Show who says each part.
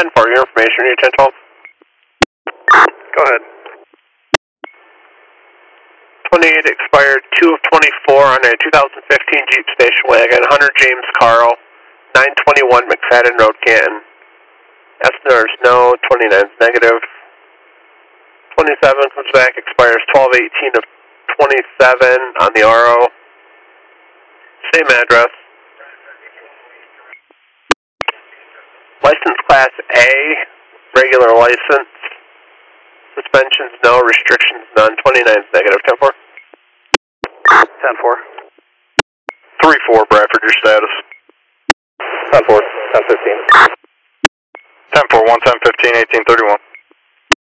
Speaker 1: 10-4, your information, you 10-12.
Speaker 2: Go ahead.
Speaker 1: 28 expired 2 of 24 on a 2015 Jeep station wagon, 100 James Carl, 921 McFadden Road, Canton. Esner is no, 29 is negative. 27 comes back, expires 12/18 of 27 on the RO. Same address. License class A, regular license. Suspensions no, restrictions none. 29 is negative. 10-4.
Speaker 2: 10-4.
Speaker 1: 3-4, Bradford, your status.
Speaker 2: 10-4, 10-15.
Speaker 1: 10-4, 110-15, 1831.